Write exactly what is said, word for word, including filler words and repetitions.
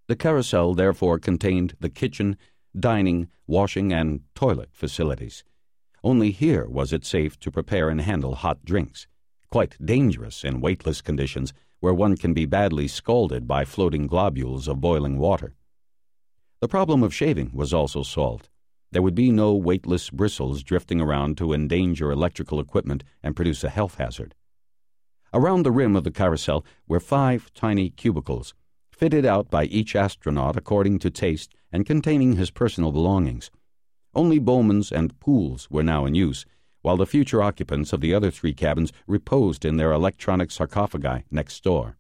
The carousel therefore contained the kitchen, dining, washing, and toilet facilities. Only here was it safe to prepare and handle hot drinks, quite dangerous in weightless conditions where one can be badly scalded by floating globules of boiling water. The problem of shaving was also solved. There would be no weightless bristles drifting around to endanger electrical equipment and produce a health hazard. Around the rim of the carousel were five tiny cubicles, fitted out by each astronaut according to taste and containing his personal belongings. Only Bowman's and Poole's were now in use, while the future occupants of the other three cabins reposed in their electronic sarcophagi next door.